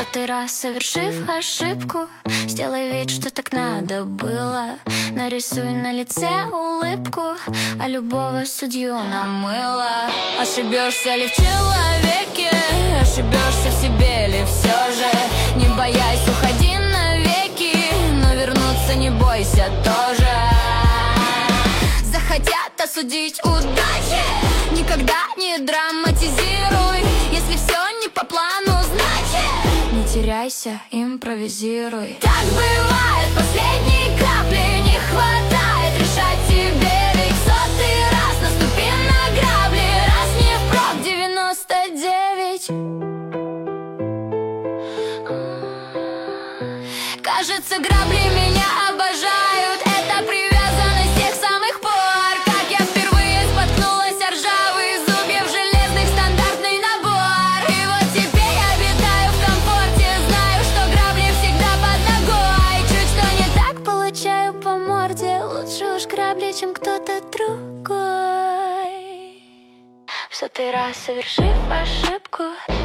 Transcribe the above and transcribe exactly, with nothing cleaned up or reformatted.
сотый раз совершив ошибку, сделай вид, что так надо было. Нарисуй на лице улыбку, а любого судью намыло. Ошибешься ли в человеке, ошибешься в себе ли все же? Не боясь, уходи навеки, но вернуться не бойся тоже. Захотят осудить удачи, никогда не драматизируй. Если все не по плану, значит не теряйся, импровизируй. Так бывает, последней капли не хватает. Решать тебе ведь сотый раз, наступи на грабли. Раз не впрок, девяносто девять. Кажется, грабли меня обожают. Это привязанность с тех самых пор, как я впервые споткнулась о ржавые зубья, в железных стандартный набор. И вот теперь я обитаю в комфорте, знаю, что грабли всегда под ногой. Чуть что не так, получаю по морде. Лучше уж грабли, чем кто-то другой. В сотый раз совершив ошибку,